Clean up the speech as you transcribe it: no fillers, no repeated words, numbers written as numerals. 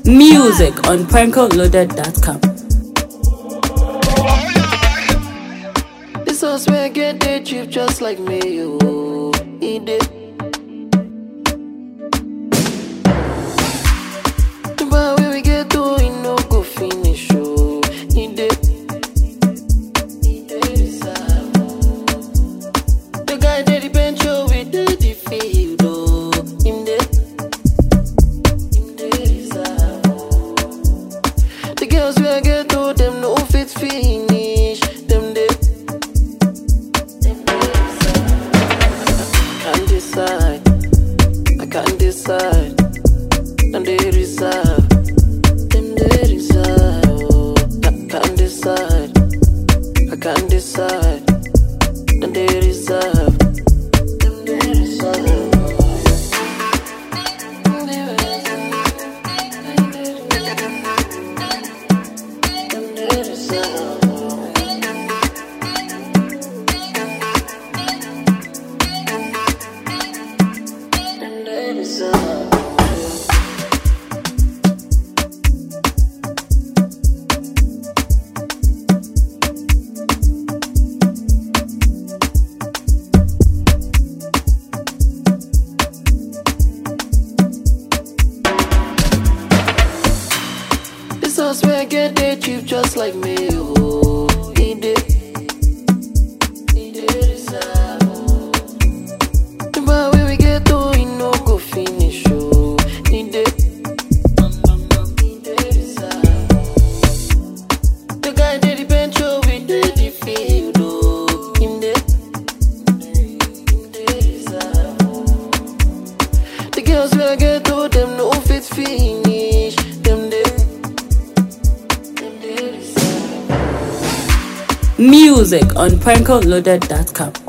Music on prankoloaded.com. This house where I get they cheap just like me, oh, he did. But when we get to it, no go finish, oh, he did. The guy did the bench, oh, we did the field, oh, him did. The girls where I get to them, no fit finish, them did. I can't decide, and they reserve, them they reserve, oh. I can't decide, and they reserve, them they reserve. This house where I get they cheap just like me, oh, he did. He did reserve, oh. But when we get to it, no go finish, oh, he did. He did reserve. The guy did the bench, oh, we did the field, oh, him did. Him did reserve. The girls where I get to them, no fit finish, them did. Music on prankoloaded.com.